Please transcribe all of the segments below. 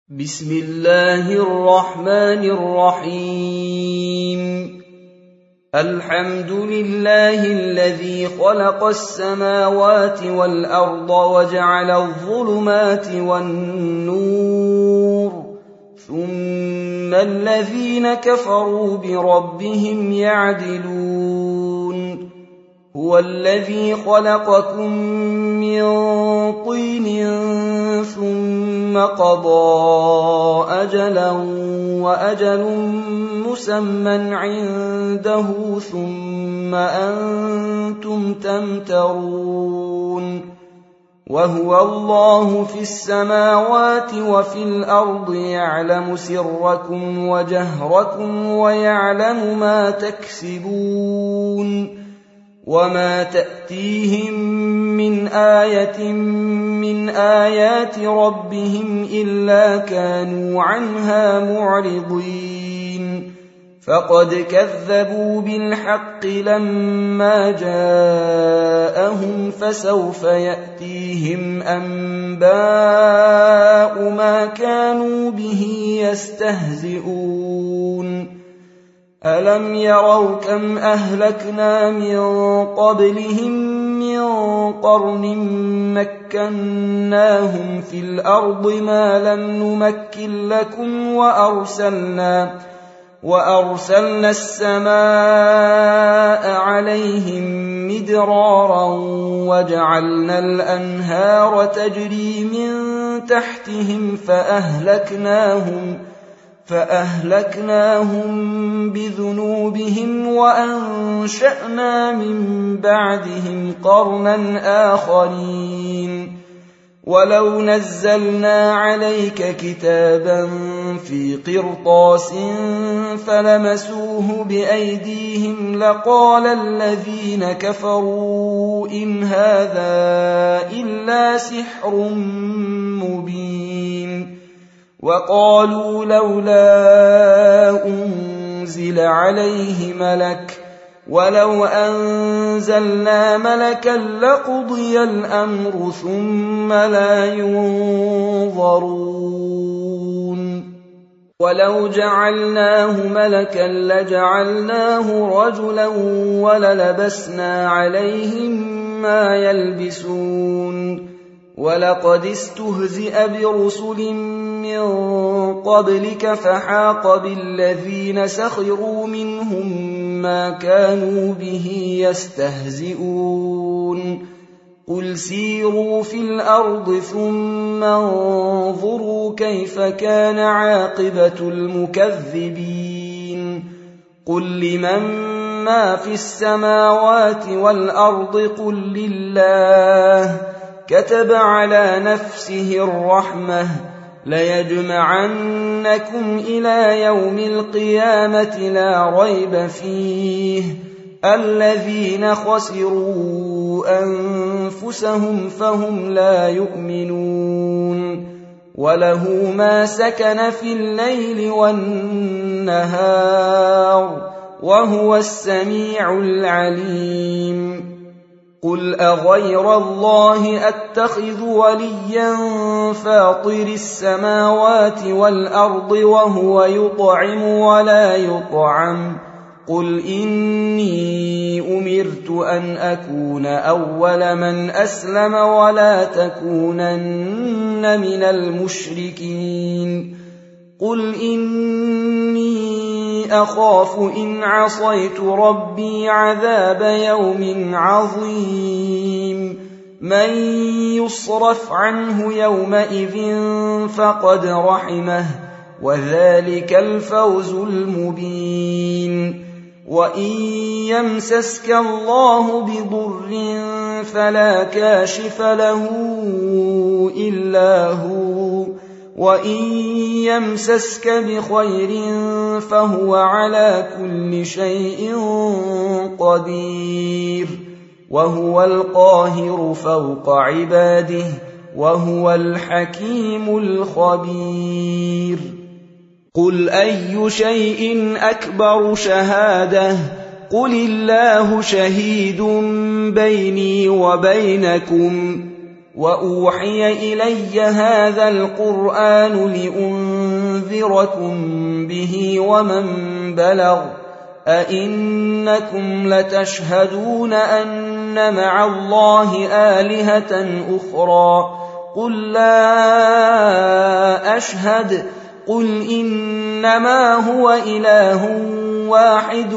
بسم الله الرحمن الرحيم الحمد لله الذي خلق السماوات والأرض وجعل الظلمات والنور ثم الذين كفروا بربهم يعدلون هو الذي خلقكم من طين ثم قضى أجلا وأجل مسمى عنده ثم أنتم تمترون وهو الله في السماوات وفي الأرض يعلم سركم وجهركم ويعلم ما تكسبون وما تأتيهم من آية من آيات ربهم إلا كانوا عنها معرضين فقد كذبوا بالحق لما جاءهم فسوف يأتيهم أنباء ما كانوا به يستهزئون ألم يروا كم أهلكنا من قبلهم من قرن مكناهم في الأرض ما لم نمكن لكم وأرسلنا السماء عليهم مدرارا وجعلنا الأنهار تجري من تحتهم فأهلكناهم بذنوبهم وأنشأنا من بعدهم قرنا آخرين ولو نزلنا عليك كتابا في قرطاس فلمسوه بأيديهم لقال الذين كفروا إن هذا إلا سحر مبين وقالوا لولا أنزل عليه ملك ولو أنزلنا ملكا لقضي الأمر ثم لا ينظرون ولو جعلناه ملكا لجعلناه رجلا وللبسنا عليهم ما يلبسون ولقد استهزئ برسل من قبلك فحاق بالذين سخروا منهم ما كانوا به يستهزئون قل سيروا في الأرض ثم انظروا كيف كان عاقبة المكذبين قل لمن ما في السماوات والأرض قل لله كتب على نفسه الرحمة ليجمعنكم إلى يوم القيامة لا ريب فيه الذين خسروا أنفسهم فهم لا يؤمنون وله ما سكن في الليل والنهار وهو السميع العليم قل أغير الله أتخذ وليا فاطر السماوات والأرض وهو يطعم ولا يطعم قل إني أمرت أن أكون أول من أسلم ولا تكونن من المشركين قل إني أخاف إن عصيت ربي عذاب يوم عظيم من يصرف عنه يومئذ فقد رحمه وذلك الفوز المبين وإن يمسسك الله بضر فلا كاشف له إلا هو وإن يمسسك بخير فهو على كل شيء قدير وهو القاهر فوق عباده وهو الحكيم الخبير قل أي شيء أكبر شهادة قل الله شهيد بيني وبينكم وأوحي إلي هذا القرآن لأنذركم به ومن بلغ أئنكم لتشهدون أن مع الله آلهة أخرى قل لا أشهد قل إنما هو إله واحد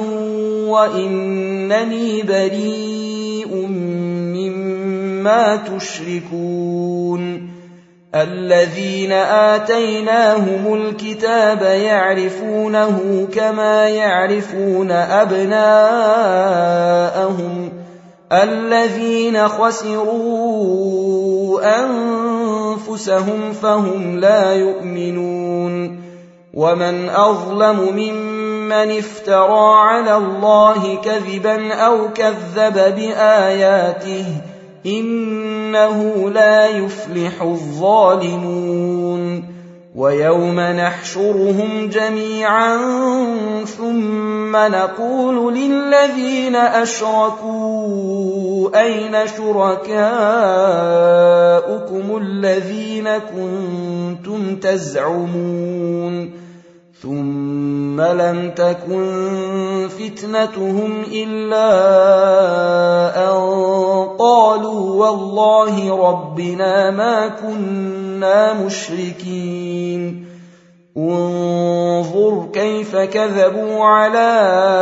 وإنني بريء مما تشركون الذين آتيناهم الكتاب يعرفونه كما يعرفون أبناءهم الذين خسروا أنفسهم فهم لا يؤمنون ومن أظلم ممن افترى على الله كذبا أو كذب بآياته إنه لا يفلح الظالمون ويوم نحشرهم جميعا ثم نقول للذين أشركوا أين شركاؤكم الذين كنتم تزعمون ثم لم تكن فتنتهم إلا أن قالوا والله ربنا ما كنا مشركين انظر كيف كذبوا على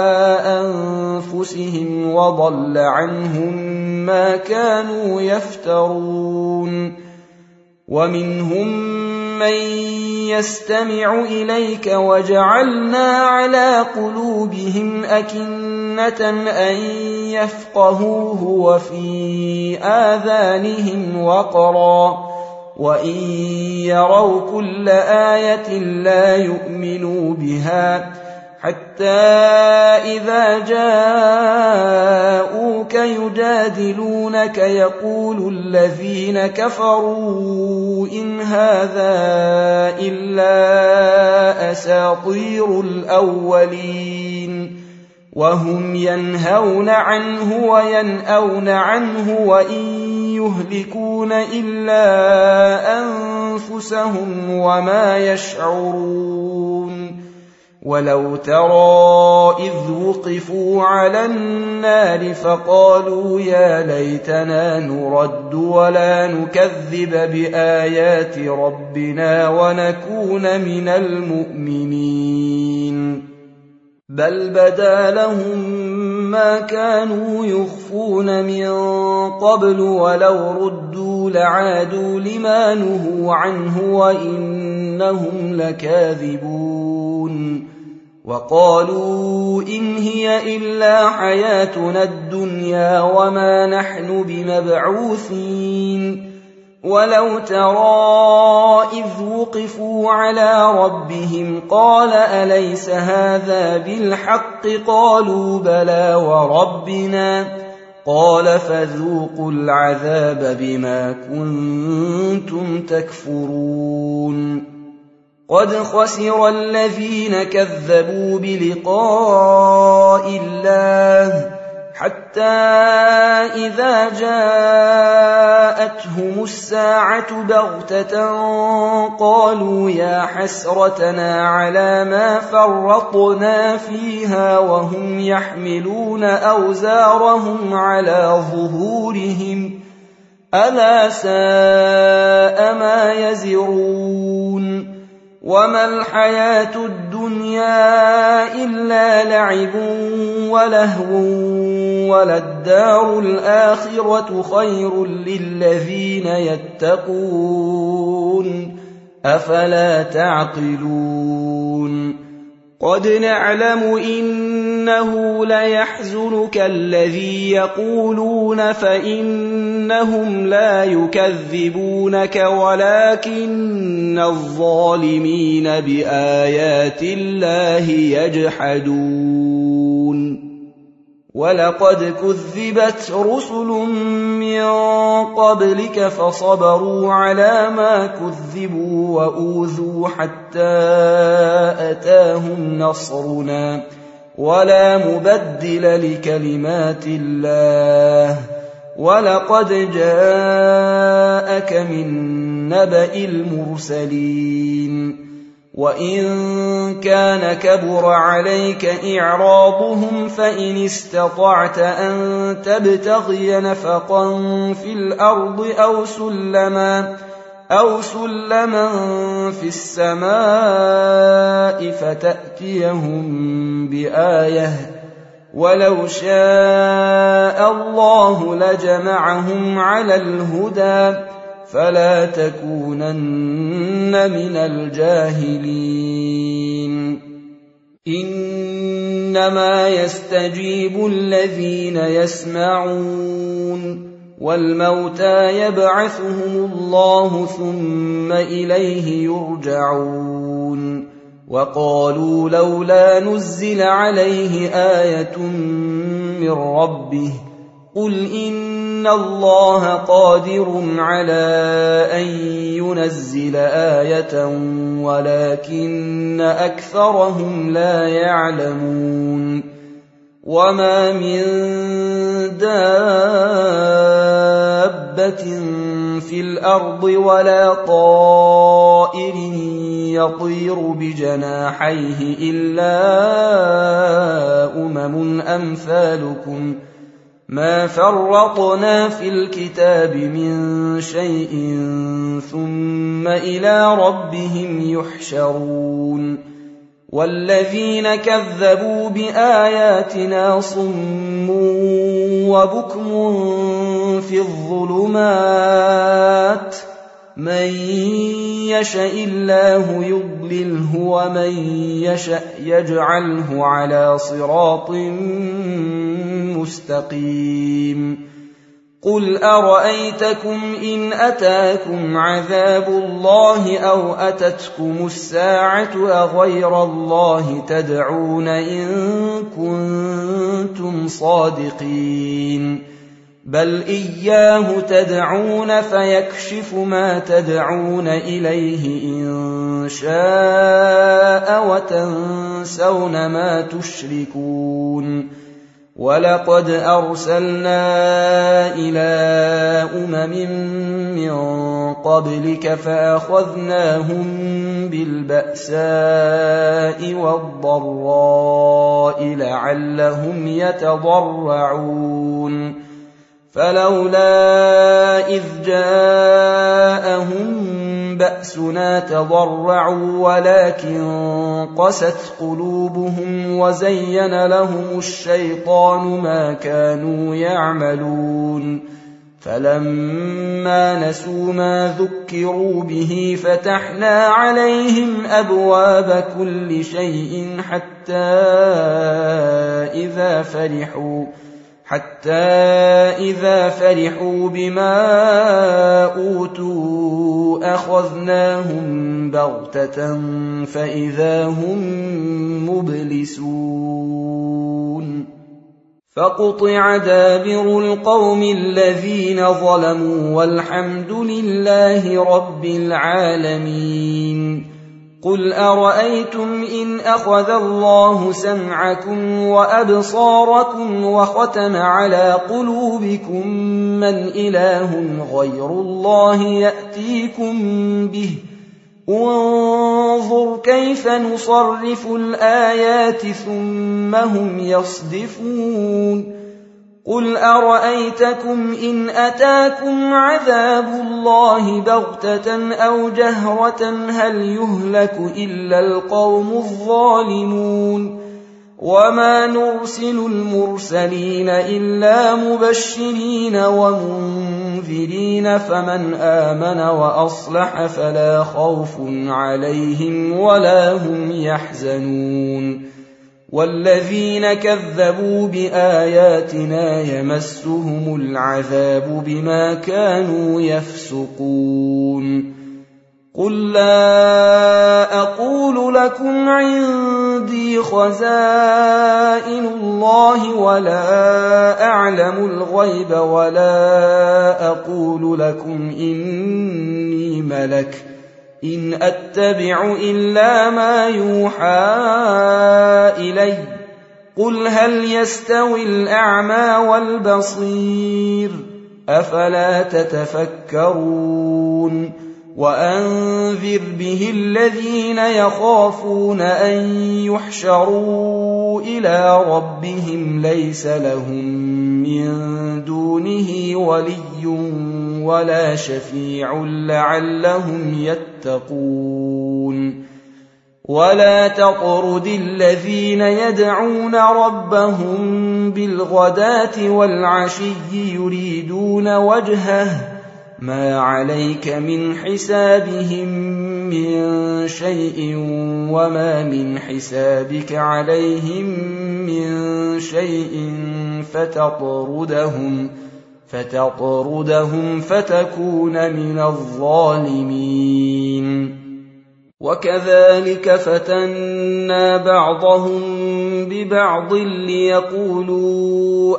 أنفسهم وضل عنهم ما كانوا يفترون ومنهم من يستمع إليك وجعلنا على قلوبهم أكنة أن يفقهوه وفي آذانهم وقرا وإن يروا كل آية لا يؤمنوا بها حتى إذا جاءوك يجادلونك يقول الذين كفروا إن هذا إلا أساطير الأولين وهم ينهون عنه وينأون عنه وإن يهلكون إلا أنفسهم وما يشعرون ولو ترى إذ وقفوا على النار فقالوا يا ليتنا نرد ولا نكذب بآيات ربنا ونكون من المؤمنين بل بدا لهم ما كانوا يخفون من قبل ولو ردوا لعادوا لما نهوا عنه وإنهم لكاذبون وقالوا إن هي إلا حياتنا الدنيا وما نحن بمبعوثين ولو ترى إذ وقفوا على ربهم قال أليس هذا بالحق قالوا بلى وربنا قال فذوقوا العذاب بما كنتم تكفرون قد خسر الذين كذبوا بلقاء الله حتى إذا جاءتهم الساعة بغتة قالوا يا حسرتنا على ما فرطنا فيها وهم يحملون أوزارهم على ظهورهم ألا ساء ما يزرون وما الحياة الدنيا إلا لعب ولهو وللدار الآخرة خير للذين يتقون أفلا تعقلون قد نعلم إنه ليحزنك الذي يقولون فإنهم لا يكذبونك ولكن الظالمين بآيات الله يجحدون ولقد كذبت رسل من قبلك فصبروا على ما كذبوا وأوذوا حتى أتاهم نصرنا ولا مبدل لكلمات الله ولقد جاءك من نبأ المرسلين وإن كان كبر عليك إعراضهم فإن استطعت أن تبتغي نفقا في الأرض أو سلما في السماء فتأتيهم بآية ولو شاء الله لجمعهم على الهدى فلا تكونن من الجاهلين إنما يستجيب الذين يسمعون والموتى يبعثهم الله ثم إليه يرجعون وقالوا لولا نزل عليه آية من ربه قل إن الله قادر على أن ينزل آية ولكن أكثرهم لا يعلمون وما من دابة في الأرض ولا طائر يطير بجناحيه إلا أمثالكم ما فرطنا في الكتاب من شيء ثم إلى ربهم يحشرون والذين كذبوا بآياتنا صم وبكم في الظلمات من يشاء الله يضلله ومن يشاء يجعله على صراط مستقيم قل أرأيتكم إن أتاكم عذاب الله أو أتتكم الساعة أغير الله تدعون إن كنتم صادقين بل إياه تدعون فيكشف ما تدعون إليه إن شاء وتنسون ما تشركون ولقد أرسلنا إلى من قبلك فأخذناهم بالبأساء والضراء لعلهم يتضرعون فلولا إذ جاءهم بأسنا تضرعوا ولكن قست قلوبهم وزين لهم الشيطان ما كانوا يعملون فلما نسوا ما ذكروا به فتحنا عليهم أبواب كل شيء حتى إذا فرحوا بما أوتوا أخذناهم بغتة فإذا هم مبلسون فقطع دابر القوم الذين ظلموا والحمد لله رب العالمين قل أرأيتم إن أخذ الله سمعكم وأبصاركم وختم على قلوبكم من إله غير الله يأتيكم به انظر كيف نصرف الآيات ثم هم يصدفون قل أرأيتكم إن أتاكم عذاب الله بغتة أو جهرة هل يهلك إلا القوم الظالمون وما نرسل المرسلين إلا مبشرين ومنذرين فمن آمن وأصلح فلا خوف عليهم ولا هم يحزنون والذين كذبوا بآياتنا يمسهم العذاب بما كانوا يفسقون قل لا أقول لكم عندي خزائن الله ولا أعلم الغيب ولا أقول لكم إني ملك إن أتبع إلا ما يوحى إلي قل هل يستوي الأعمى والبصير أفلا تتفكرون وأنذر به الذين يخافون أن يحشروا إلى ربهم ليس لهم من دونه ولي ولا شفيع لعلهم يتقون ولا تطرد الذين يدعون ربهم بالغداة والعشي يريدون وجهه ما عليك من حسابهم من شيء وما من حسابك عليهم من شيء فتطردهم فتكون من الظالمين وكذلك فتنا بعضهم ببعض ليقولوا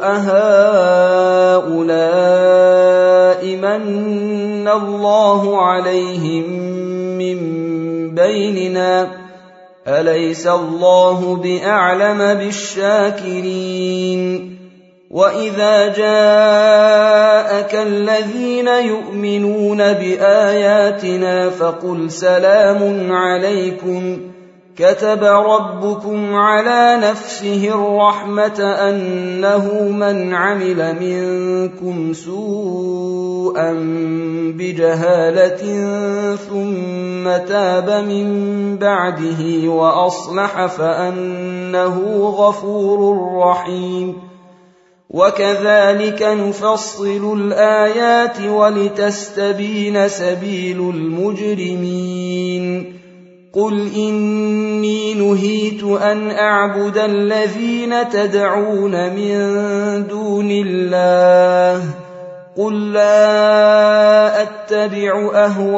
أهؤلاء من الله عليهم من بيننا أليس الله بأعلم بالشاكرين وإذا جاءك الذين يؤمنون بآياتنا فقل سلام عليكم كتب ربكم على نفسه الرحمة أنه من عمل منكم سوءا بجهالة ثم تاب من بعده وأصلح فأنه غفور رحيم وكذلك نفصل الآيات ولتستبين سبيل المجرمين قل إني نهيت أن أعبد الذين تدعون من دون الله قل لا أتبع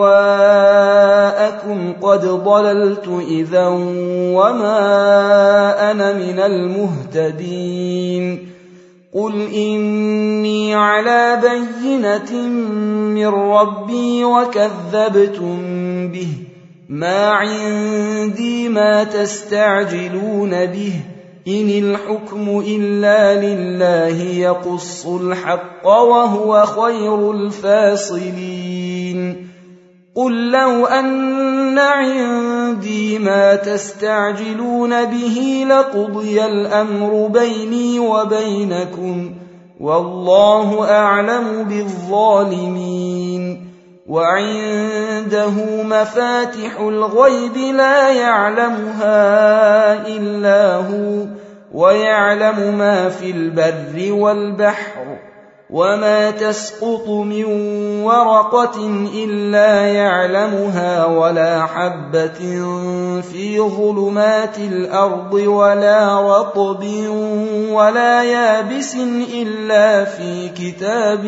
أهواءكم قد ضللت إذا وما أنا من المهتدين قل إني على بينة من ربي وكذبتم به ما عندي ما تستعجلون به إن الحكم إلا لله يقص الحق وهو خير الفاصلين قل لو أن عندي ما تستعجلون به لقضي الأمر بيني وبينكم والله أعلم بالظالمين وعنده مفاتح الغيب لا يعلمها إلا هو ويعلم ما في البر والبحر وما تسقط من ورقة إلا يعلمها ولا حبة في ظلمات الأرض ولا رطب ولا يابس إلا في كتاب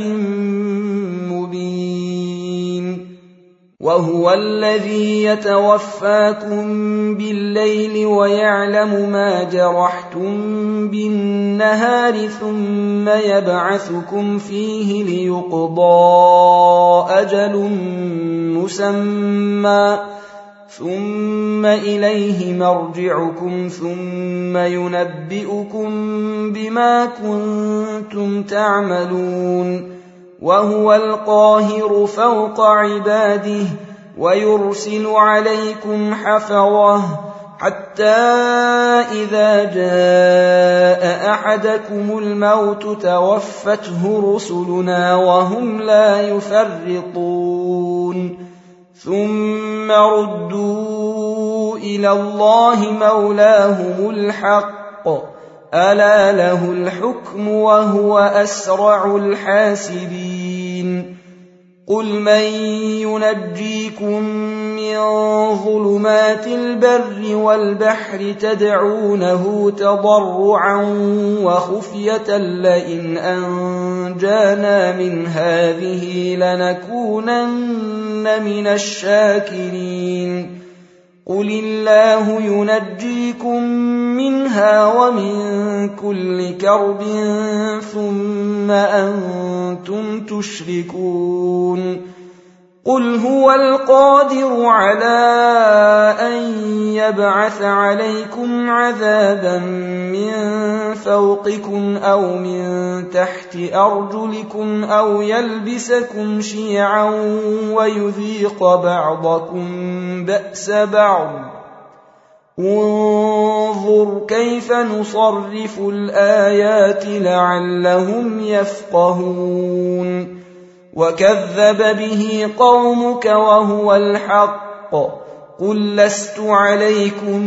مبين وهو الذي يتوفاكم بالليل ويعلم ما جرحتم بالنهار ثم يبعثكم فيه ليقضى أجل مسمى ثم إليه مرجعكم ثم ينبئكم بما كنتم تعملون وهو القاهر فوق عباده ويرسل عليكم حفظه حتى إذا جاء أحدكم الموت توفته رسلنا وهم لا يفرطون ثم ردوا إلى الله مولاهم الحق ألا له الحكم وهو أسرع الحاسبين قل من ينجيكم من ظلمات البر والبحر تدعونه تضرعا وخفية لئن أنجانا من هذه لنكونن من الشاكرين قل الله ينجيكم منها ومن كل كرب ثم أنتم تشركون قل هو القادر على أن يبعث عليكم عذابا من فوقكم أو من تحت أرجلكم أو يلبسكم شيعا ويذيق بعضكم بأس بعض. انظر كيف نصرف الآيات لعلهم يفقهون. وكذب به قومك وهو الحق قل لست عليكم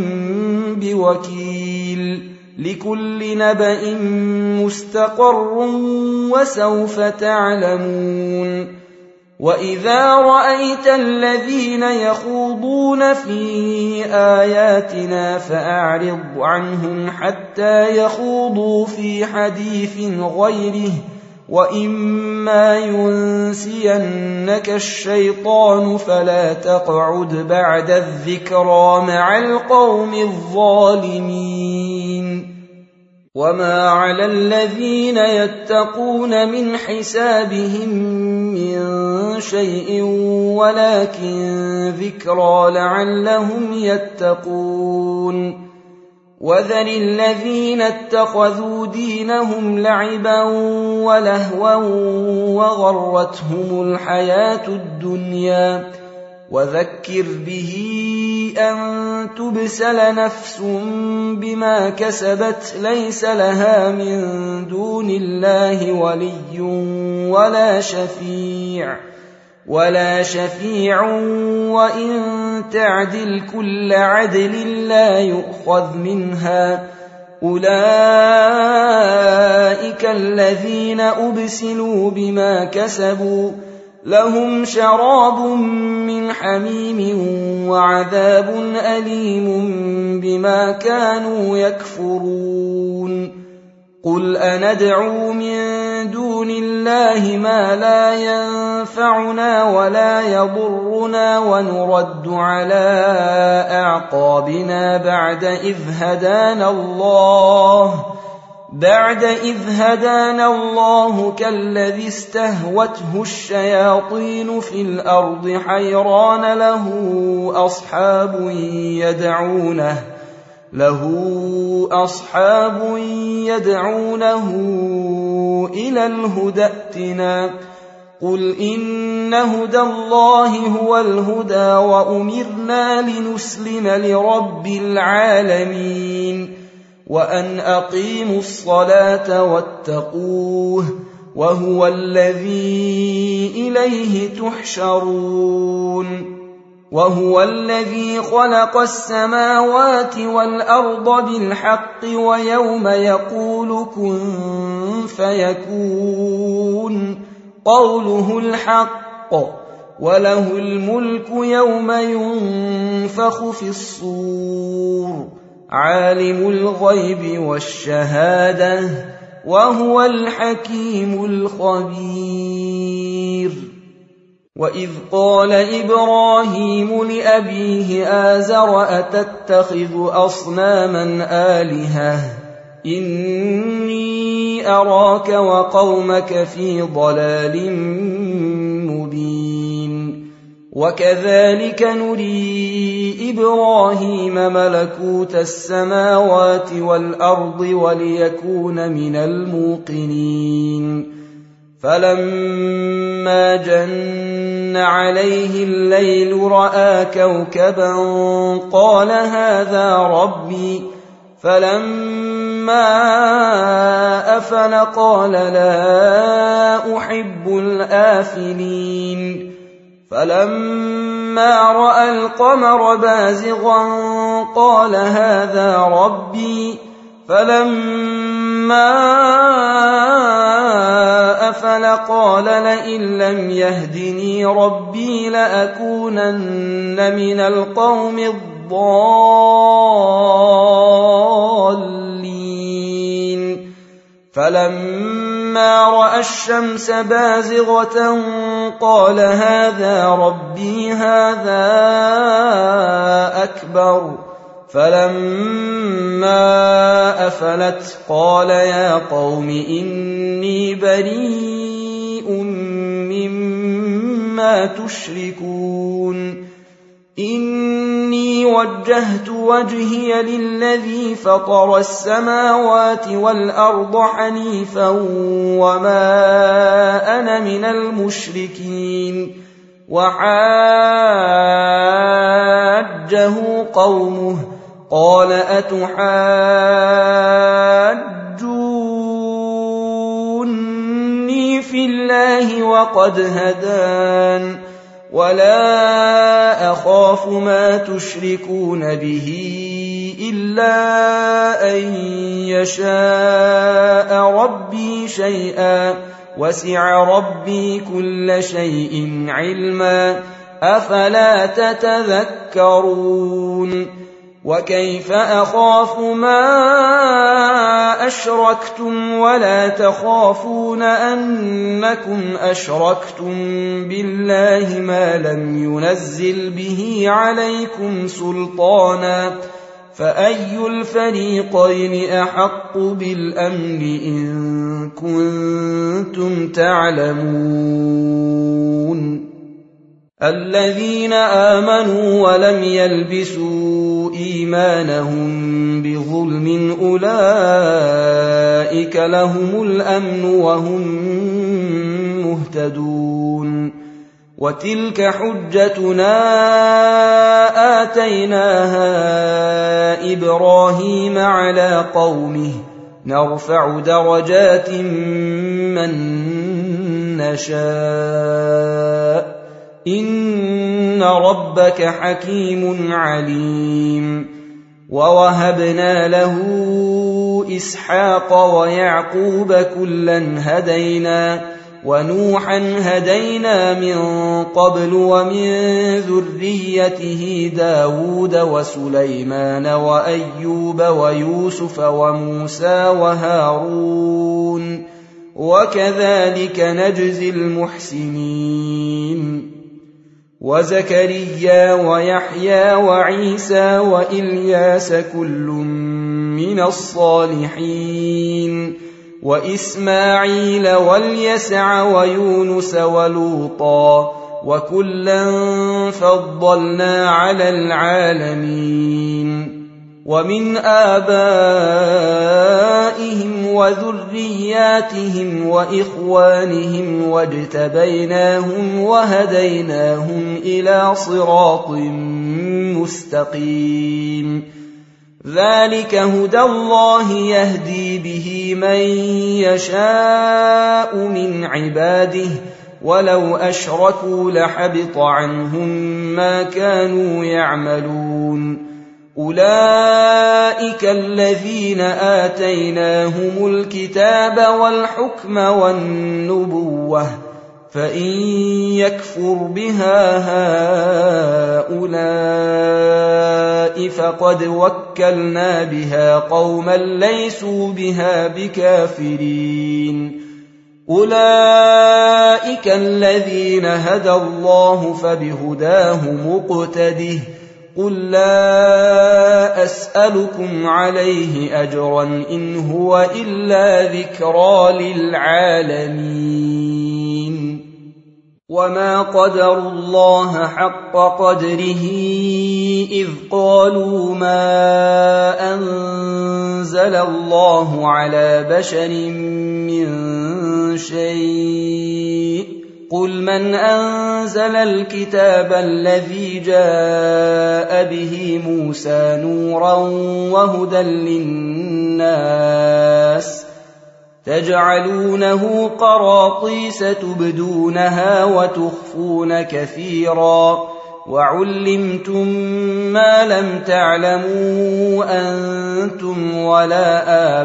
بوكيل لكل نبأ مستقر وسوف تعلمون. وإذا رأيت الذين يخوضون في آياتنا فأعرض عنهم حتى يخوضوا في حديث غيره وإما ينسينك الشيطان فلا تقعد بعد الذكرى مع القوم الظالمين. وما على الذين يتقون من حسابهم من شيء ولكن ذكرى لعلهم يتقون. وذر الذين اتخذوا دينهم لعبا ولهوا وغرتهم الحياة الدنيا وذكر به أن تبسل نفس بما كسبت ليس لها من دون الله ولي ولا شفيع وإن تعدل كل عدل لا يؤخذ منها. أولئك الذين أبسلوا بما كسبوا لهم شراب من حميم وعذاب أليم بما كانوا يكفرون. قل أندعو من دون الله ما لا ينفعنا ولا يضرنا ونرد على أعقابنا بعد إذ هدانا الله كالذي استهوته الشياطين في الأرض حيران له أصحاب يدعونه إلى الهدى ائتنا. قل إن هدى الله هو الهدى وأمرنا لنسلم لرب العالمين وأن أقيموا الصلاة واتقوه وهو الذي إليه تحشرون. وهو الذي خلق السماوات والأرض بالحق ويوم يقول كن فيكون قوله الحق وله الملك يوم ينفخ في الصور عالم الغيب والشهادة وهو الحكيم الخبير. وإذ قال إبراهيم لأبيه آزر أتتخذ أصناما آلهة إني أراك وقومك في ضلال مبين. وكذلك نري إبراهيم ملكوت السماوات والأرض وليكون من الموقنين. فلما جن عليه الليل رأى كوكبا قال هذا ربي فلما أفل قال لا أحب الآفلين. فلما رأى القمر بازغا قال هذا ربي فلما أفل قال لئن لم يهدني ربي لأكونن من القوم الضالين. فلما رأى الشمس بازغة قال هذا ربي هذا أكبر. فلما أفلت قال يا قوم إني بريء مما ما تشركون إني وجهت وجهي للذي فطر السماوات والأرض حنيفا وما أنا من المشركين وحاجه قومه قال أتحاجوني في الله وقد هدان ولا أخاف ما تشركون به إلا أن يشاء ربي شيئا وسع ربي كل شيء علما أفلا تتذكرون وكيف أخاف ما أشركتم ولا تخافون أنكم أشركتم بالله ما لم ينزل به عليكم سلطانا فأي الفريقين أحق بالأمن إن كنتم تعلمون الذين آمنوا ولم يلبسوا إيمانهم بظلم أولئك لهم الأمن وهم مهتدون وتلك حجتنا آتيناها إبراهيم على قومه نرفع درجات من نشاء إن ربك حكيم عليم ووهبنا له إسحاق ويعقوب كلا هدينا ونوحا هدينا من قبل ومن ذريته داود وسليمان وأيوب ويوسف وموسى وهارون وكذلك نجزي المحسنين وزكريا ويحيى وعيسى وإلياس كل من الصالحين وإسماعيل واليسع ويونس ولوطا وكلا فضلنا على العالمين ومن آبائهم وذرياتهم وإخوانهم واجتبيناهم وهديناهم إلى صراط مستقيم ذلك هدى الله يهدي به من يشاء من عباده ولو أشركوا لحبط عنهم ما كانوا يعملون أولئك الذين آتيناهم الكتاب والحكم والنبوة فإن يكفر بها هؤلاء فقد وكلنا بها قوما ليسوا بها بكافرين أولئك الذين هدى الله فبهداه مقتده قل لا أسألكم عليه أجرا إن هو إلا ذكرى للعالمين وما قدروا الله حق قدره إذ قالوا ما أنزل الله على بشر من شيء قل من أنزل الكتاب الذي جاء به موسى نورا وهدى للناس تجعلونه قراطيس تبدونها وتخفون كثيرا وعلمتم ما لم تعلموا أنتم ولا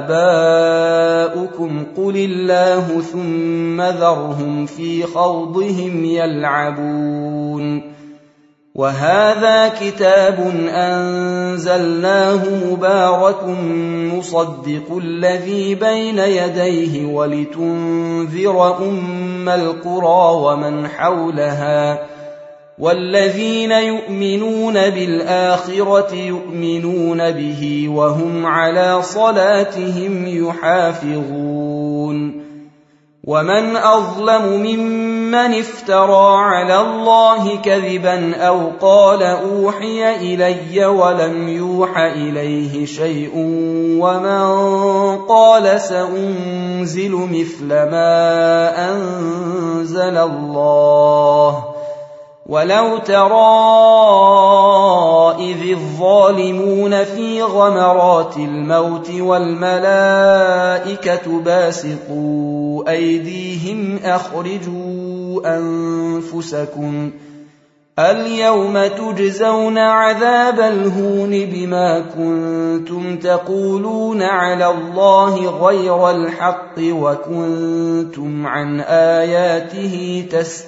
آباؤكم قل الله ثم ذرهم في خوضهم يلعبون وهذا كتاب أنزلناه مبارك مصدق الذي بين يديه ولتنذر أم القرى ومن حولها والذين يؤمنون بالآخرة يؤمنون به وهم على صلاتهم يحافظون ومن أظلم ممن افترى على الله كذبا أو قال أوحي إلي ولم يوح إليه شيء ومن قال سأنزل مثل ما أنزل الله ولو ترى إذ الظالمون في غمرات الموت والملائكة باسطوا أيديهم أخرجوا أنفسكم اليوم تجزون عذاب الهون بما كنتم تقولون على الله غير الحق وكنتم عن آياته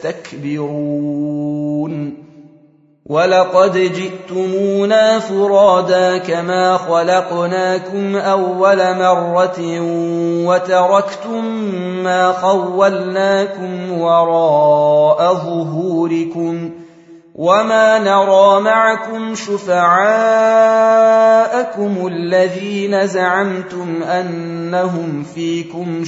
تستكبرون ولقد جئتمونا فرادا كما خلقناكم أول مرة وتركتم ما خولناكم وراء ظهوركم وما نرى معكم شفعاءكم الذين زعمتم أنهم فيكم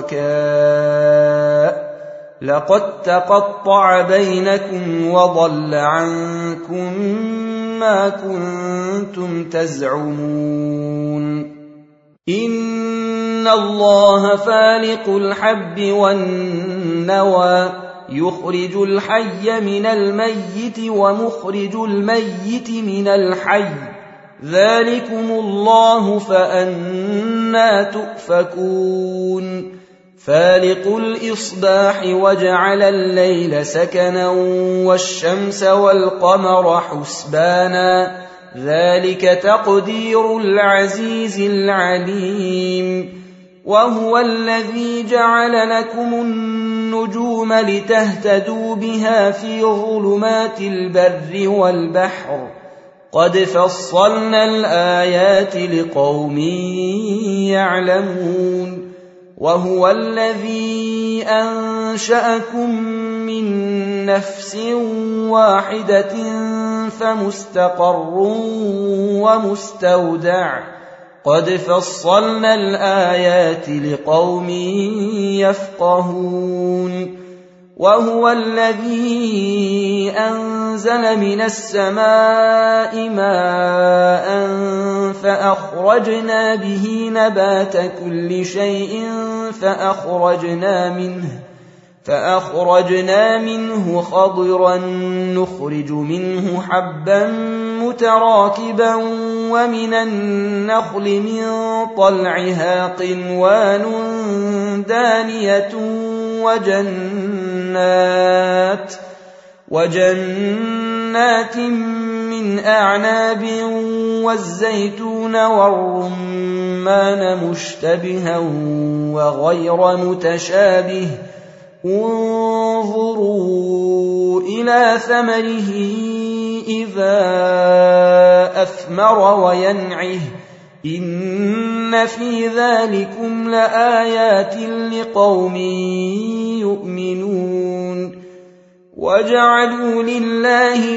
شركاء لقد تقطع بينكم وضل عنكم ما كنتم تزعمون إن الله فالق الحب والنوى يخرج الحي من الميت ومخرج الميت من الحي ذلكم الله فأنى تؤفكون فالق الإصباح وجعل الليل سكنا والشمس والقمر حسبانا ذلك تقدير العزيز العليم وهو الذي جعل لكم النجوم لتهتدوا بها في ظلمات البر والبحر قد فصلنا الآيات لقوم يعلمون وهو الذي أنشأكم من نفس واحدة فمستقر ومستودع قد فصلنا الآيات لقوم يفقهون وهو الذي أنزل من السماء ماء فأخرجنا به نبات كل شيء فأخرجنا منه خضرا نخرج منه حبا متراكبا ومن النخل من طلعها قنوان دانية وجنات من أعناب والزيتون والرمان مشتبها وغير متشابه انظروا إلى ثمره إذا أثمر وينعه إن في ذلكم لآيات لقوم يؤمنون وجعلوا لله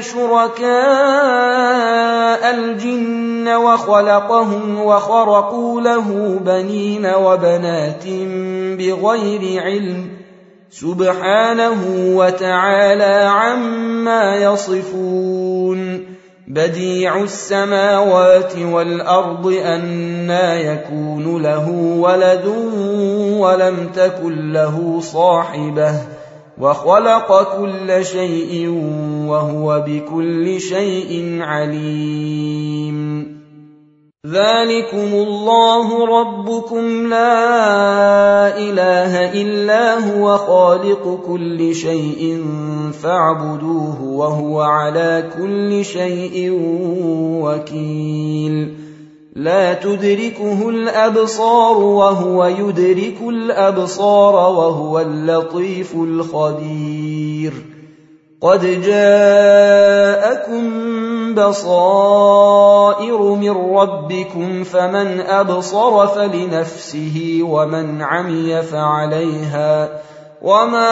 شركاء الجن وخلقهم وخرقوا له بنين وبنات بغير علم سبحانه وتعالى عما يصفون بديع السماوات والأرض أنى يكون له ولد ولم تكن له صاحبة وخلق كل شيء وهو بكل شيء عليم ذلكم الله ربكم لا إله إلا هو خالق كل شيء فاعبدوه وهو على كل شيء وكيل لا تدركه الأبصار وهو يدرك الأبصار وهو اللطيف الخبير قد جاءكم بصائر من ربكم فمن أبصر فلنفسه ومن عمي فعليها وما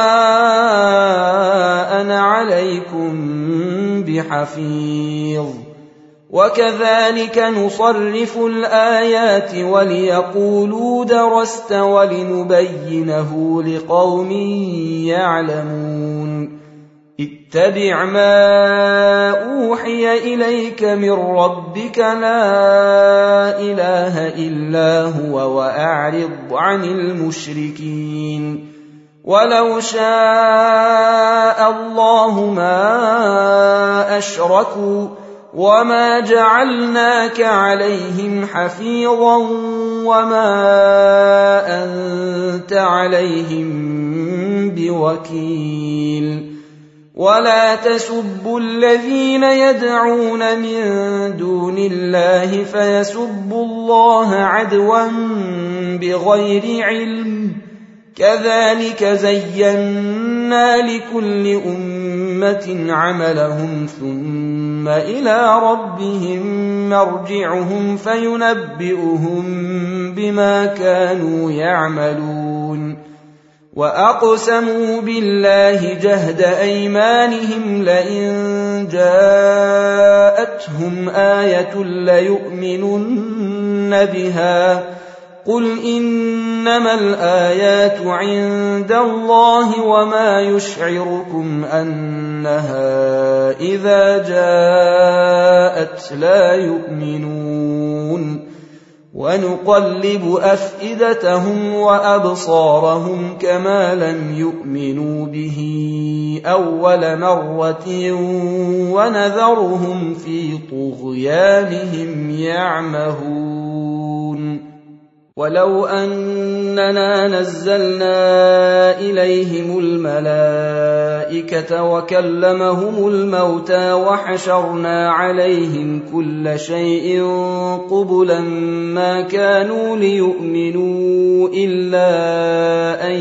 أنا عليكم بحفيظ وكذلك نصرف الآيات وليقولوا درست ولنبينه لقوم يعلمون اتبع ما أوحي إليك من ربك لا إله إلا هو وأعرض عن المشركين ولو شاء الله ما أشركوا وما جعلناك عليهم حفيظا وما أنت عليهم بوكيل ولا تسبوا الذين يدعون من دون الله فيسبوا الله عدوا بغير علم كذلك زينا لكل أمة عملهم ثم إلى ربهم مرجعهم فينبئهم بما كانوا يعملون وأقسموا بالله جهد أيمانهم لئن جاءتهم آية ليؤمنن بها قل إنما الآيات عند الله وما يشعركم أنها إذا جاءت لا يؤمنون ونقلب أفئدتهم وأبصارهم كما لم يؤمنوا به أول مرة ونذرهم في طغيانهم يعمهون ولو أننا نزلنا إليهم الملائكة وكلمهم الموتى وحشرنا عليهم كل شيء قبلا ما كانوا ليؤمنوا إلا أن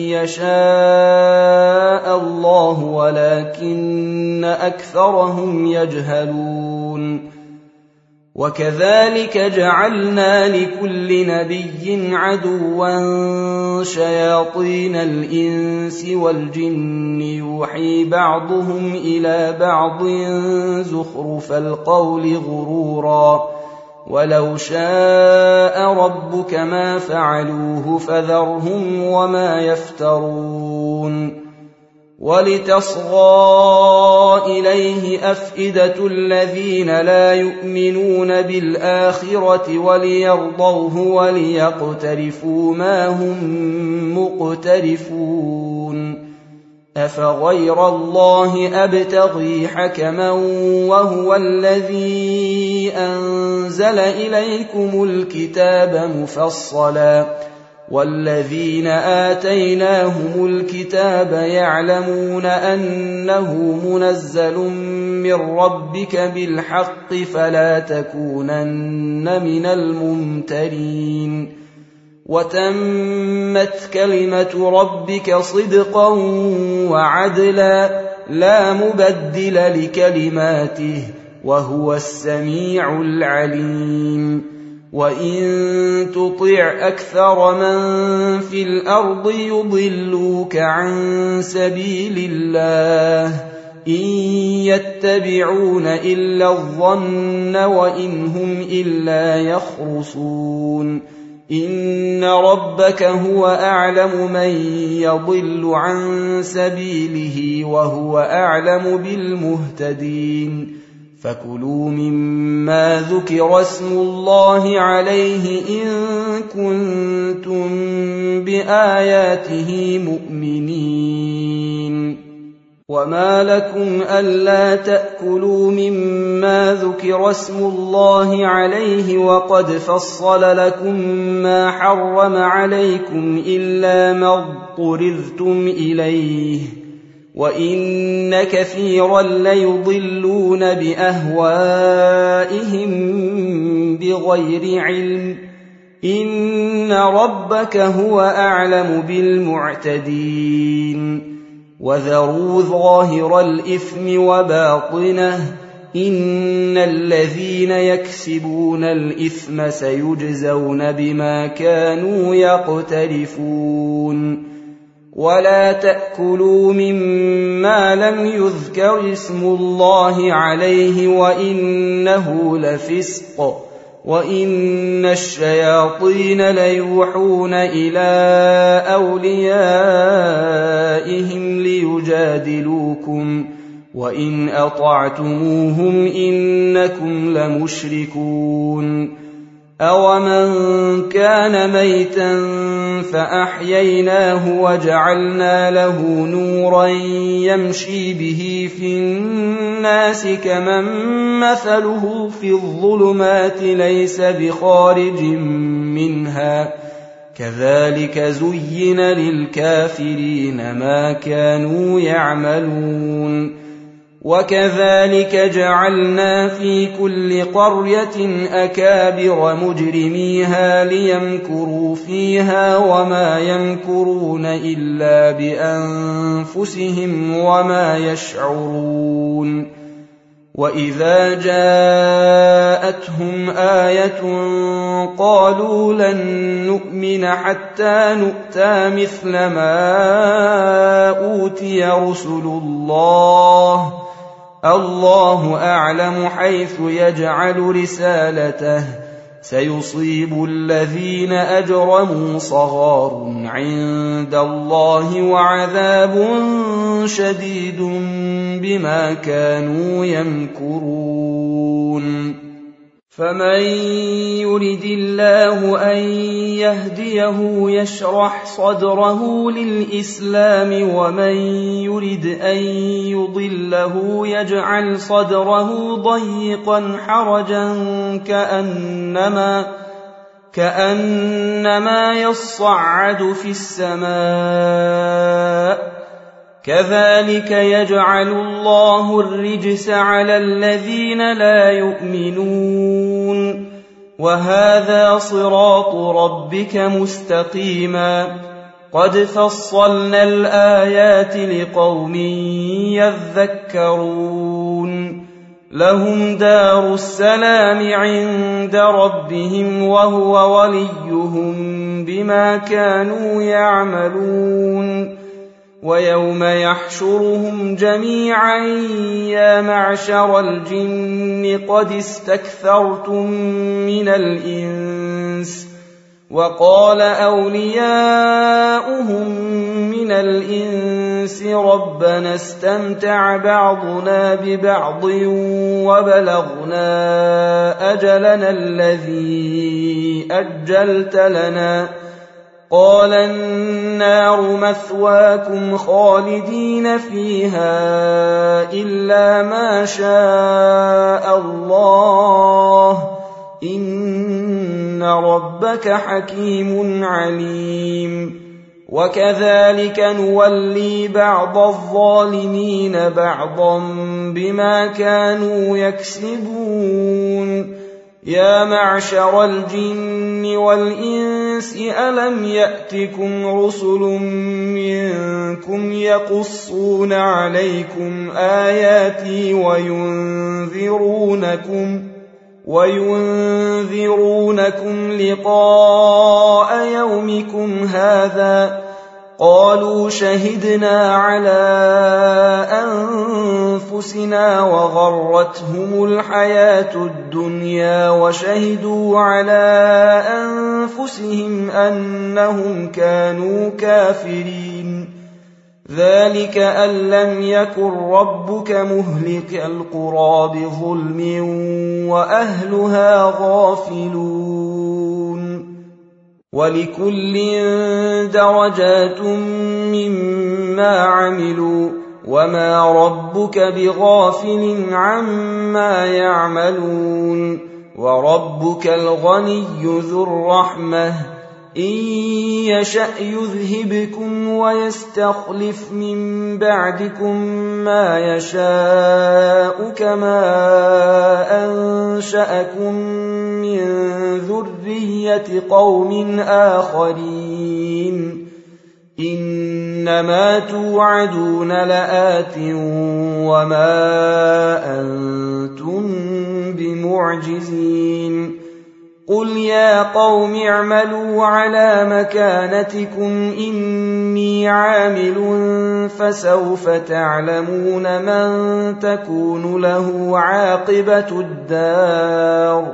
يشاء الله ولكن أكثرهم يجهلون وكذلك جعلنا لكل نبي عدوا شياطين الإنس والجن يوحي بعضهم إلى بعض زخرف القول غرورا ولو شاء ربك ما فعلوه فذرهم وما يفترون ولتصغى إليه أفئدة الذين لا يؤمنون بالآخرة وليرضوه وليقترفوا ما هم مقترفون أفغير الله أبتغي حكما وهو الذي أنزل إليكم الكتاب مفصلا والذين آتيناهم الكتاب يعلمون أنه منزل من ربك بالحق فلا تكونن من الممترين وتمت كلمة ربك صدقا وعدلا لا مبدل لكلماته وهو السميع العليم وإن تطع أكثر من في الأرض يضلوك عن سبيل الله إن يتبعون إلا الظن وإن هم إلا يخرصون إن ربك هو أعلم من يضل عن سبيله وهو أعلم بالمهتدين فكلوا مما ذكر اسم الله عليه إن كنتم بآياته مؤمنين وما لكم ألا تأكلوا مما ذكر اسم الله عليه وقد فصل لكم ما حرم عليكم إلا ما اضطررتم إليه وإن كثيرا ليضلون بأهوائهم بغير علم إن ربك هو أعلم بالمعتدين وذروا ظاهر الإثم وباطنه إن الذين يكسبون الإثم سيجزون بما كانوا يقترفون ولا تأكلوا مما لم يذكر اسم الله عليه وإنه لفسق وإن الشياطين ليوحون إلى أوليائهم ليجادلوكم وإن أطعتموهم إنكم لمشركون أومن كان ميتا فأحييناه وجعلنا له نورا يمشي به في الناس كمن مثله في الظلمات ليس بخارج منها كذلك زين للكافرين ما كانوا يعملون وكذلك جعلنا في كل قرية أكابر مجرميها ليمكروا فيها وما يمكرون إلا بأنفسهم وما يشعرون وإذا جاءتهم آية قالوا لن نؤمن حتى نؤتى مثل ما أوتي رسل الله أعلم حيث يجعل رسالته سيصيب الذين أجرموا صغار عند الله وعذاب شديد بما كانوا يمكرون فمن يرد الله أن يهديه يشرح صدره للإسلام ومن يرد أن يضله يجعل صدره ضيقا حرجا كأنما يصعد في السماء كذلك يجعل الله الرجس على الذين لا يؤمنون وهذا صراط ربك مستقيما قد فصلنا الآيات لقوم يذكرون لهم دار السلام عند ربهم وهو وليهم بما كانوا يعملون ويوم يحشرهم جميعا يا معشر الجن قد استكثرتم من الإنس وقال أولياؤهم من الإنس ربنا استمتع بعضنا ببعض وبلغنا أجلنا الذي أجلت لنا قال النار مثواكم خالدين فيها إلا ما شاء الله إن ربك حكيم عليم وكذلك نولي بعض الظالمين بعضا بما كانوا يكسبون يا معشر الجن والإنس ألم يأتكم رسل منكم يقصون عليكم آياتي وينذرونكم لقاء يومكم هذا قالوا شهدنا على أنفسنا وغرتهم الحياة الدنيا وشهدوا على أنفسهم أنهم كانوا كافرين ذلك أن لم يكن ربك مهلك القرى بظلم وأهلها غافلون ولكل درجات مما عملوا وما ربك بغافل عما يعملون وربك الغني ذو الرحمة إن يشأ يذهبكم ويستخلف من بعدكم ما يشاء كما أنشأكم من ذرية قوم آخرين إنما توعدون لآت وما أنتم بمعجزين قل يا قوم اعملوا على مكانتكم إني عامل فسوف تعلمون من تكون له عاقبة الدار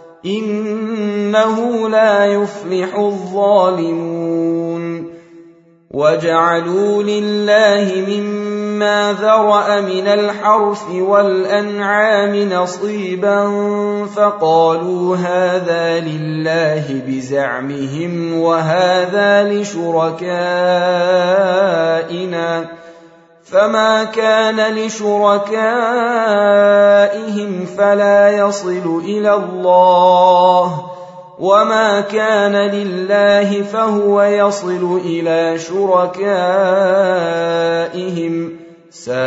إنه لا يفلح الظالمون وجعلوا لله مما ذرأ من الحرث والأنعام نصيبا فقالوا هذا لله بزعمهم وهذا لشركائنا فما كان لشركائهم فلا يصل إلى الله وما كان لله فهو يصل إلى شركائهم ساء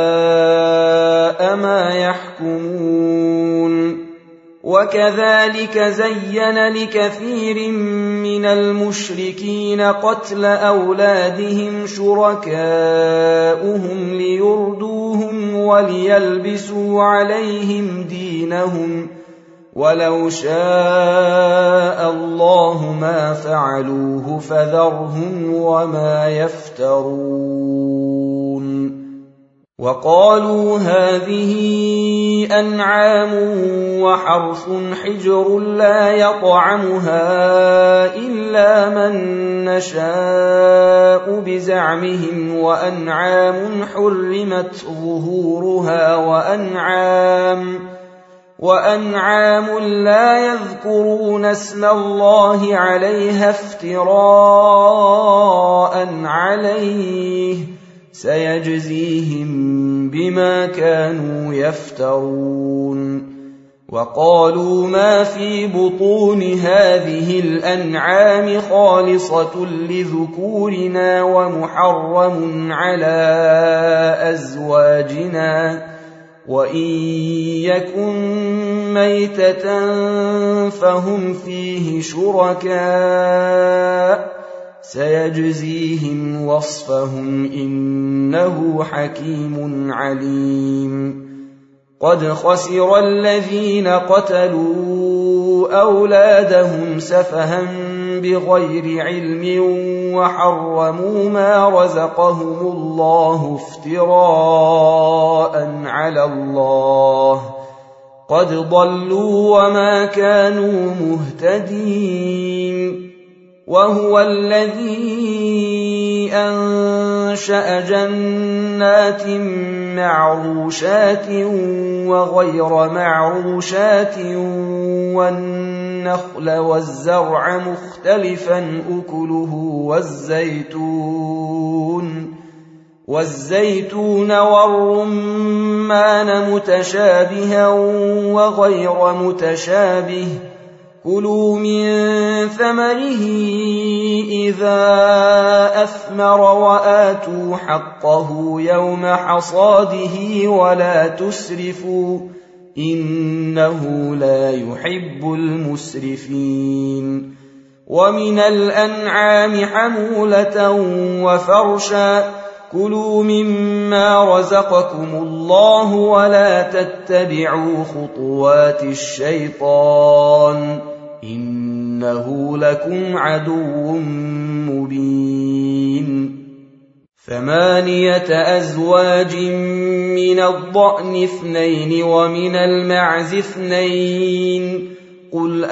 ما يحكمون وكذلك زين لكثير من المشركين قتل أولادهم شركاؤهم ليردوهم وليلبسوا عليهم دينهم ولو شاء الله ما فعلوه فذرهم وما يفترون وقالوا هذه أنعام وحرث حجر لا يطعمها إلا من نشاء بزعمهم وأنعام حرمت ظهورها وأنعام لا يذكرون اسم الله عليها افتراء عليه سيجزيهم بما كانوا يفترون وقالوا ما في بطون هذه الأنعام خالصة لذكورنا ومحرم على أزواجنا وإن يكن ميتة فهم فيه شركاء سيجزيهم وصفهم إنه حكيم عليم قد خسر الذين قتلوا أولادهم سفها بغير علم وحرموا ما رزقهم الله افتراء على الله قد ضلوا وما كانوا مهتدين وهو الذي أنشأ جنات معروشات وغير معروشات والنخل والزرع مختلفا أكله والزيتون والرمان متشابها وغير متشابه كلوا من ثمره إذا أثمر وآتوا حقه يوم حصاده ولا تسرفوا إنه لا يحب المسرفين ومن الأنعام حمولة وفرشا كلوا مما رزقكم الله ولا تتبعوا خطوات الشيطان إنه لكم عدو مبين 8 أزواج من الضأن 2 ومن المعز 2 قل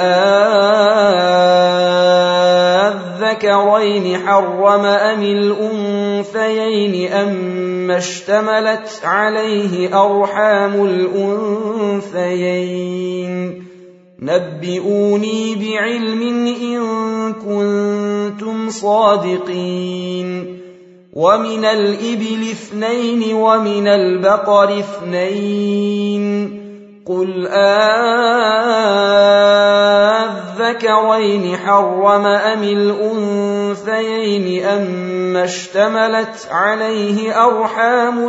الذكرين حرم أم الأنثيين أما اشتملت عليه أرحام الأنثيين نبئوني بعلم إن كنتم صادقين ومن الإبل 2 ومن البقر 2 قل الذكرين حرم أم الأنثيين أما اشتملت عليه أرحام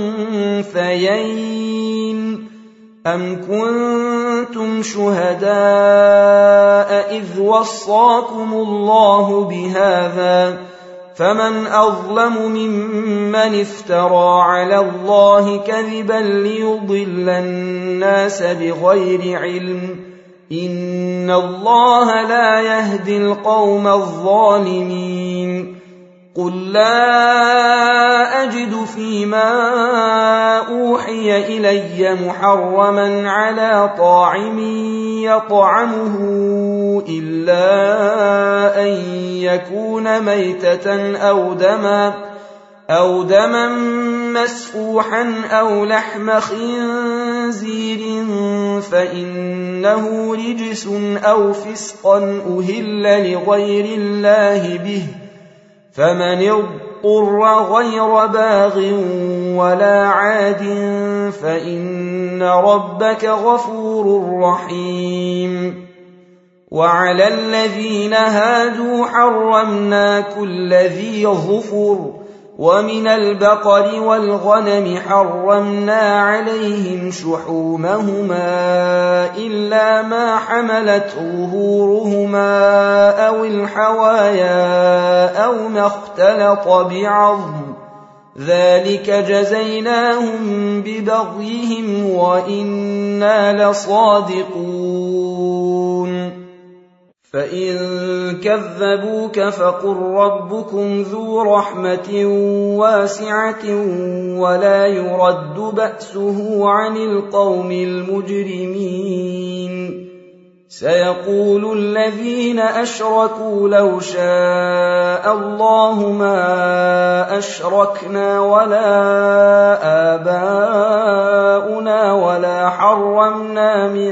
الأنثيين أم كنتم شهداء إذ وصاكم الله بهذا فمن أظلم ممن افترى على الله كذبا ليضل الناس بغير علم إن الله لا يهدي القوم الظالمين قل لا أجد فيما أوحي إلي محرما على طاعم يطعمه إلا أن يكون ميتة أو دما مسفوحا أو لحم خنزير فإنه رجس أو فسقا أهل لغير الله به فمن اضطر غير باغ ولا عاد فإن ربك غفور رحيم وعلى الذين هادوا حرمنا كل ذي ظفر ومن البقر والغنم حرمنا عليهم شحومهما إلا ما حملت ظهورهما أو الحوايا أو ما اختلط بعظم ذلك جزيناهم ببغيهم وإنا لصادقون فإن كذبوك فقل ربكم ذو رحمة واسعة ولا يرد بأسه عن القوم المجرمين سيقول الذين أشركوا لو شاء الله ما أشركنا ولا آباؤنا ولا حرمنا من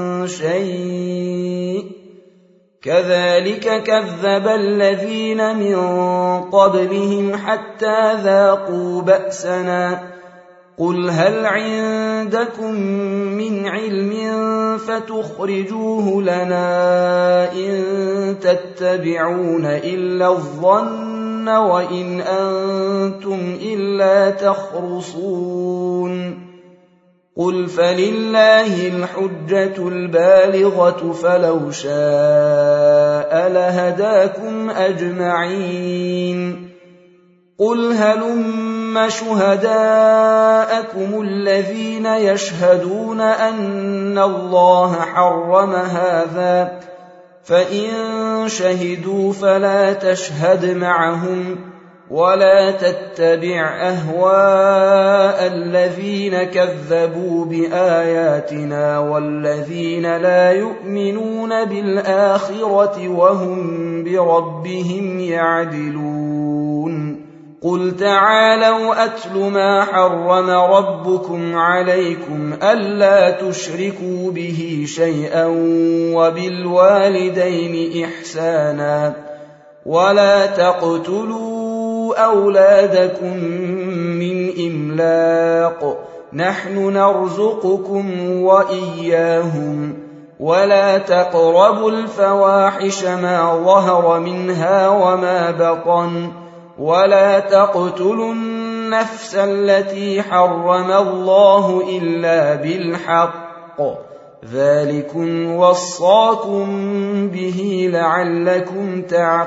شيء كذلك كذب الذين من قبلهم حتى ذاقوا بأسنا قل هل عندكم من علم فتخرجوه لنا إن تتبعون إلا الظن وإن أنتم إلا تخرصون قل فلله الحجة البالغة فلو شاء لهداكم أجمعين قل هلم شهداءكم الذين يشهدون أن الله حرم هذا فإن شهدوا فلا تشهد معهم ولا تتبع أهواء الذين كذبوا بآياتنا والذين لا يؤمنون بالآخرة وهم بربهم يعدلون قل تعالوا أتل ما حرم ربكم عليكم ألا تشركوا به شيئا وبالوالدين إحسانا ولا تقتلوا أولادكم من إملاق نحن نرزقكم وإياهم ولا تقربوا الفواحش ما ظهر منها وما بطن ولا تقتلوا النفس التي حرم الله إلا بالحق ذلكم وصاكم به لعلكم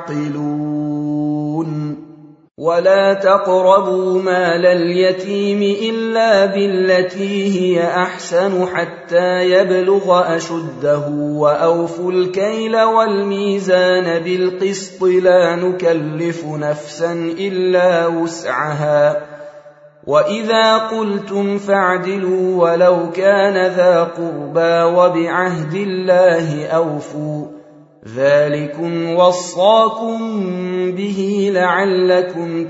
تعقلون ولا تقربوا مال اليتيم إلا بالتي هي أحسن حتى يبلغ أشده وأوفوا الكيل والميزان بالقسط لا نكلف نفسا إلا وسعها وإذا قلتم فاعدلوا ولو كان ذا قربى وبعهد الله أوفوا ذلكم وصاكم به لعلكم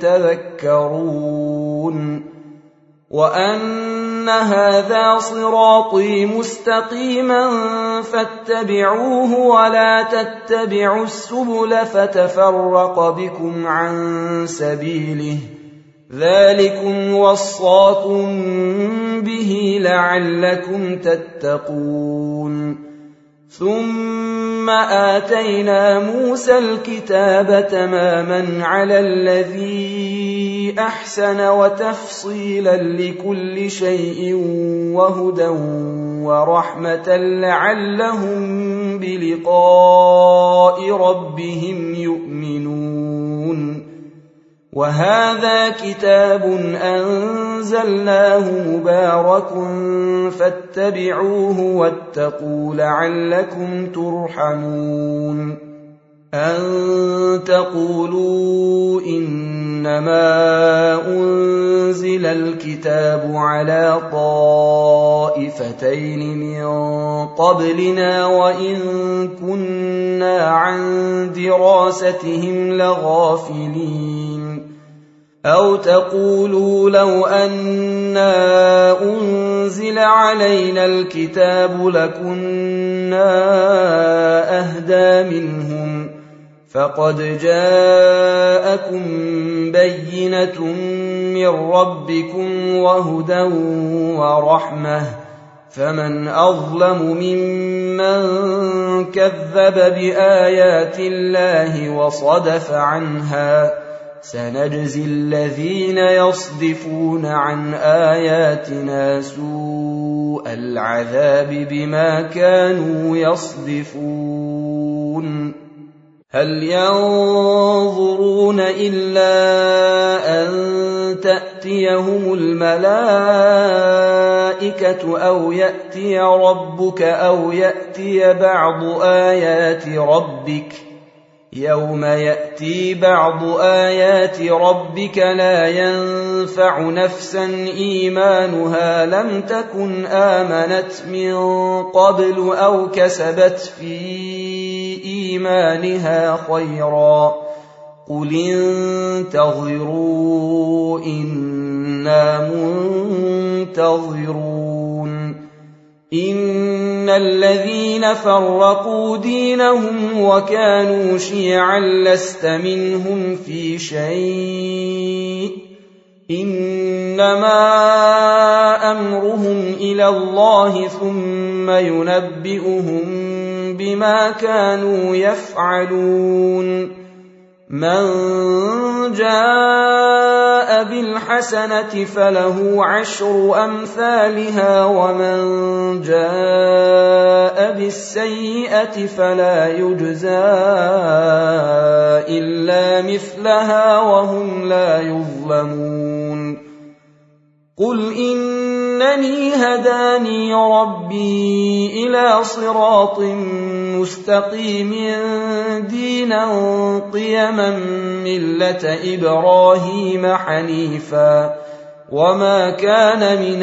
تذكرون وأن هذا صراطي مستقيما فاتبعوه ولا تتبعوا السبل فتفرق بكم عن سبيله ذلكم وصاكم به لعلكم تتقون ثم آتينا موسى الكتاب تماما على الذي أحسن وتفصيلا لكل شيء وهدى ورحمة لعلهم بلقاء ربهم يؤمنون وهذا كتاب أنزلناه مبارك فاتبعوه واتقوا لعلكم ترحمون أن تقولوا إنما أنزل الكتاب على طائفتين من قبلنا وإن كنا عن دراستهم لغافلين أو تقولوا لو أنا أنزل علينا الكتاب لكنا أهدى منهم فقد جاءكم بينة من ربكم وهدى ورحمة فمن أظلم ممن كذب بآيات الله وصدف عنها سنجزي الذين يصدفون عن آياتنا سوء العذاب بما كانوا يصدفون هل ينظرون إلا أن تأتيهم الملائكة أو يأتي ربك أو يأتي بعض آيات ربك يوم يأتي بعض آيات ربك لا ينفع نفسا إيمانها لم تكن آمنت من قبل أو كسبت في إيمانها خيرا قل انتظروا إنا منتظرون إن الذين فرقوا دينهم وكانوا شيعا لست منهم في شيء إنما أمرهم إلى الله ثم ينبئهم بما كانوا يفعلون من جاء بالحسنة فله 10 أمثالها ومن جاء بالسيئة فلا يجزى إلا مثلها وهم لا يظلمون قل إنني هداني ربي إلى صراط مستقيم دينا قيما ملة إبراهيم حنيفا وما كان من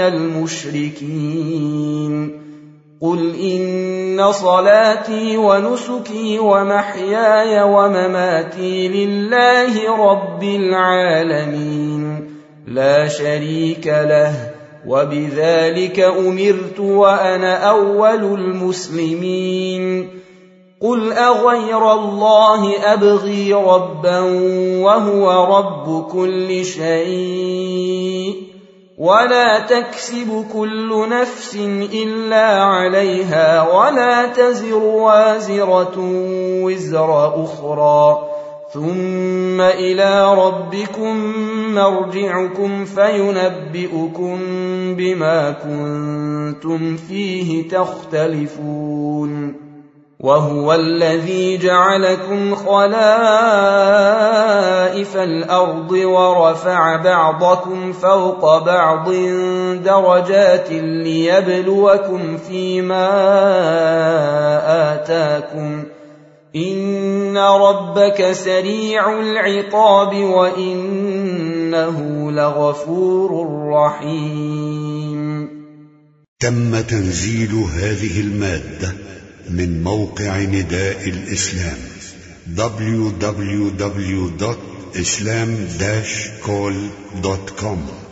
المشركين قل إن صلاتي ونسكي ومحياي ومماتي لله رب العالمين لا شريك له وبذلك أمرت وأنا أول المسلمين قل أغير الله أبغي ربا وهو رب كل شيء ولا تكسب كل نفس إلا عليها ولا تزر وازرة وزر أخرى ثم إلى ربكم مرجعكم فينبئكم بما كنتم فيه تختلفون وهو الذي جعلكم خلائف الأرض ورفع بعضكم فوق بعض درجات ليبلوكم فيما آتاكم إن ربك سريع العقاب وإنه لغفور رحيم. تم تنزيل هذه المادة من موقع نداء الإسلام www.islam-call.com